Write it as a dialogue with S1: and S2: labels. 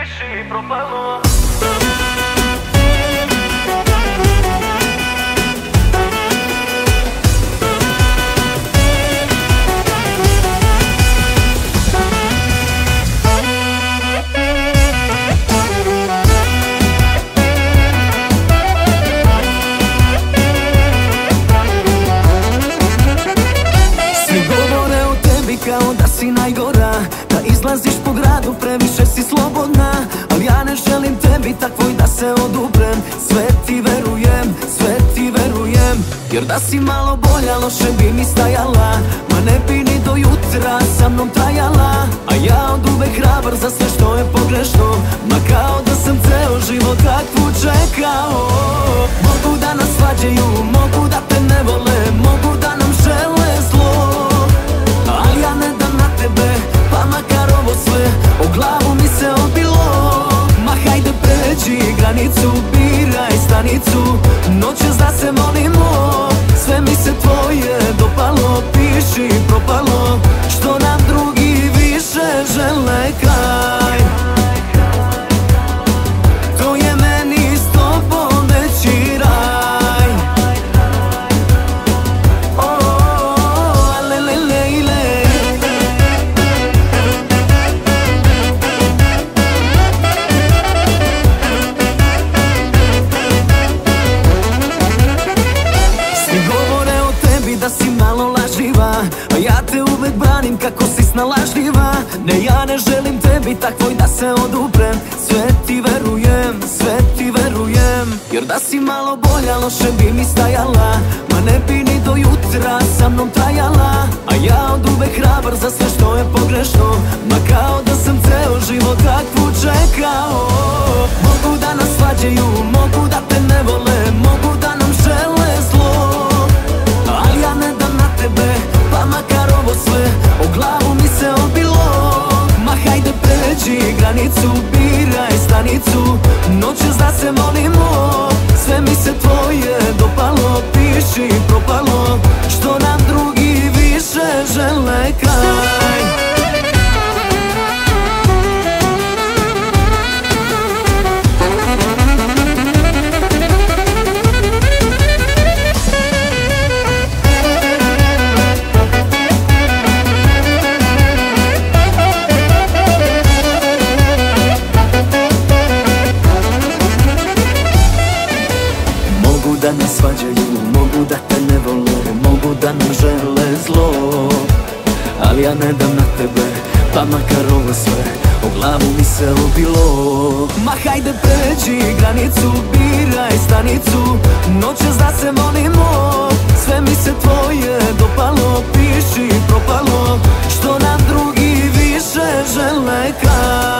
S1: piši propalo.
S2: Kao da si najgora, da izlaziš po gradu, previše si slobodna. Ali ja ne želim tebi takvoj da se oduprem. Sve ti verujem, sve ti verujem. Jer da si malo bolja, loše bi mi stajala. Ma ne bi ni do jutra sa mnom trajala. A ja od uvek hrabar za sve što je pogrešno. Ma kao da sam ceo život takvu čekao. Mogu da nas svađaju, mogu da te ne vole, mogu da nam žele zlo, ali ja ne dam na tebe, pa makar ovo sve o glavu mi se obilo. Ma hajde pređi granicu, biraj stanicu, noćas da se molimo. Sve mi se tvoje dopalo, piši propalo, što nam drugi više žele kraj. To je meni s tobom veći raj. Da si malo lažljiva, a ja te uvek branim kako si snalažljiva. Ne, ja ne želim tebi takvoj da se oduprem. Sve ti verujem, sve ti verujem. Jer da si malo bolja, loše bi mi stajala. Ma ne bi ni do jutra sa mnom trajala. A ja od uvek hrabar za sve što je pogrešno. Ma kao da sam ceo život takvu čekao. Mogu da nas svađaju, mogu da te ne vole, mogu da nam žele zlo, ali ja ne dam na tebe, pa makar ovo sve o glavu mi se obilo. Ma hajde pređi granicu, biraj stanicu, noćas da se molimo. Sve mi se tvoje dopalo, piši propalo, što nam drugi više žele kraj. Da ne svađaju, mogu da te ne vole, mogu da nam žele zlo, ali ja ne dam na tebe, pa makar ovo sve o glavu mi se obilo. Ma hajde pređi granicu, biraj stanicu, noćas da se molimo. Sve mi se tvoje dopalo, piši propalo, što nam drugi više žele kraj.